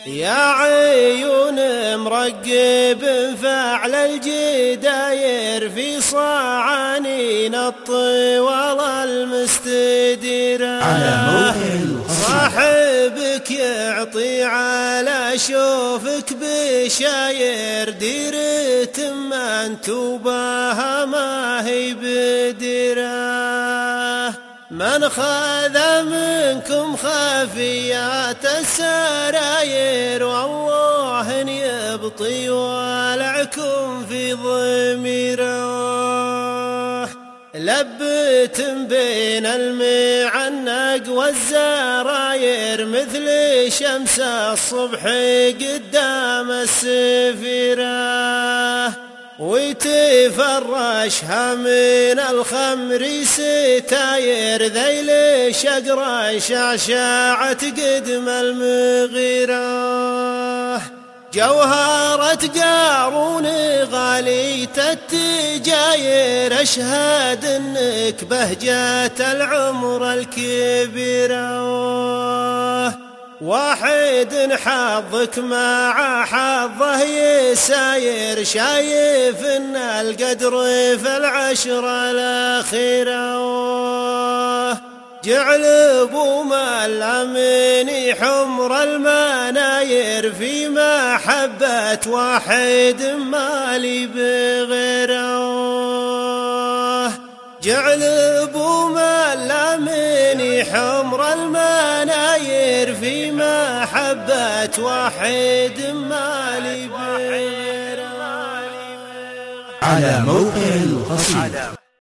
يا عيون مرقب فعل الجداير في صعانين الطوال المستديرة، صاحبك يعطي على شوفك بشاير، ديرة من توبها ما هي بديرة. من خذ منكم خفيات السراير، والله ان يبطي ولعكم في ضميره. لبت بين المعنق والزراير، مثل شمس الصبح قدام السفيره، وتفرشها من الخمر ستاير، ذيل شقرا شعشعت قدم المغيرة. جوهرة قارون غالية التجاير، أشهد انك بهجة العمر الكبيرة. واحد حظك مع حظه يساير، شايف ان القدر في العشرة الأخيرة. جعل ابو ملامني حمر المناير، في محبة واحد مالي بغيره. جعل ابو ملامني حمر المناير، في محبة واحد مالي بغيره. على موقع القصيدة